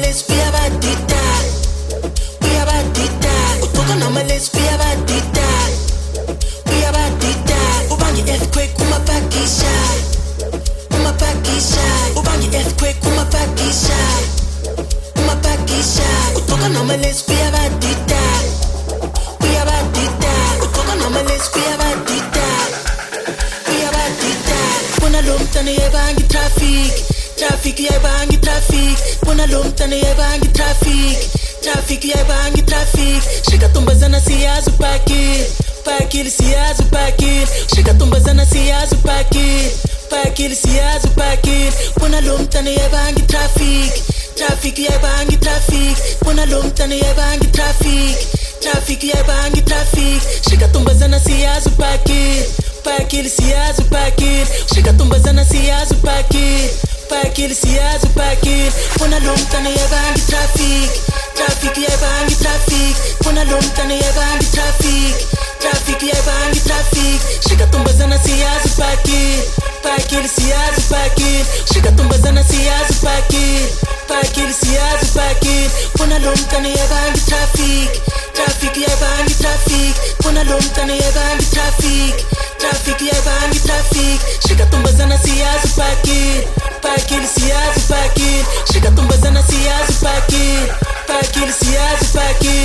lesi kuyabadida, kuyabadida. Utoka noma lesi kuyabadida, kuyabadida. Ubangi earthquake kumapakisha, kumapakisha. Ubangi earthquake kumapakisha, kumapakisha. Utoka noma lesi kuyabadida, kuyabadida. Utoka noma lesi kuyabadida, kuyabadida. Kuna lo mtana yebangi traffic, traffic yebangi traffic. Kuna lo mtana yebangi traffic, traffic yebangi traffic. Shika tumbazana siyazi upakil, pakil siyazi upakil. Shika tumbazana siyazi upakil, pakil siyazi upakil. Kuna lo mtana yebangi traffic, traffic yebangi traffic. Kuna lo mtana yebangi traffic, traffic yebangi traffic. Shika tumbazana siyazi upakil, pakil siyazi upakil. Shika tumbazana siyazi upakil, pakil siyazi upakil. Kuna lo mtana yebangi traffic, traffic yebangi traffic. Kuna lo mtana yebangi traffic, traffic yebangi traffic. Shika tumbazana siyazi upakil, pakil siyazi upakil. Shika tumbazana siyazi upakil, pakil siyazi upakil. Kuna lo mtana yebangi traffic, traffic yebangi traffic. Kuna lo mtana yebangi traffic, traffic yebangi traffic. Shika tumbazana siyazi upakil, pakil siyazi upakil. Shika tumbazana siyazi upakil, pakil siyazi upakil.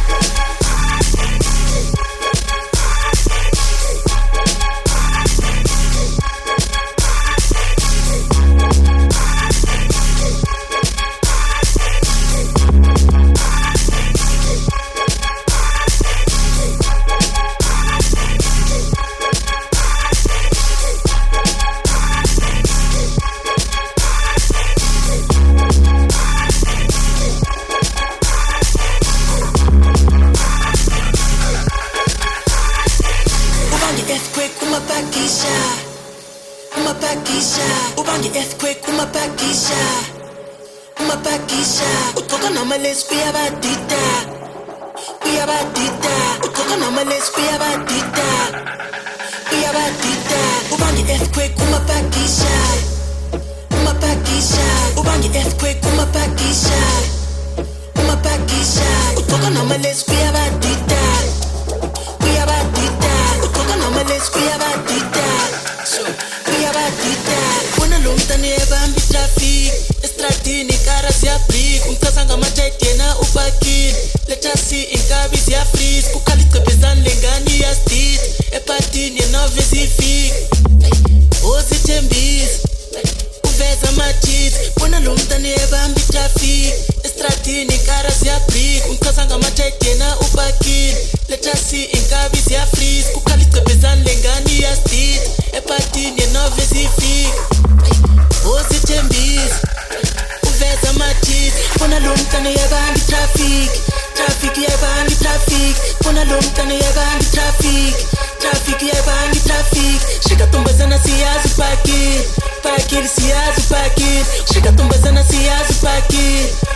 Earthquake kumapakisha, kumapakisha. Ubangi earthquake kumapakisha, kumapakisha. Utoka noma lesi kuyabadida, kuyabadida. Utoka noma lesi kuyabadida, kuyabadida. Ubangi earthquake kumapakisha, kumapakisha. Ubangi earthquake kumapakisha, kumapakisha. Utoka noma lesi kuyabadida, kuyabadida. Utoka noma lesi kuyabadida, kuyabadida. Kuna lo mtana yebambi traffic, estradini kara siyabrik. Umchaza ngama-tight yena upakile, lethasi inkabi ziyafreeze. Kukhalichebhezani lengani yasdid, epatini yenove zifik. Ozithembisa, uveza ama-cheats. Kuna lo mtana yebambi traffic, estradini kara siyabrik. Umchaza ngama-tight yena upakile, lethasi inkabi ziyafreeze. Kukhalichebhezani lengani yasdid, epatini yenove zifik. Ozithembisa, uveza ama-cheats. Kuna lo mtana yebangi traffic, traffic yebangi traffic. Kuna lo mtana yebangi traffic, traffic yebangi traffic. Shika tumbazana siyazi upakil, pakil siyazi upakil. Shika tumbazana siyazi upakil,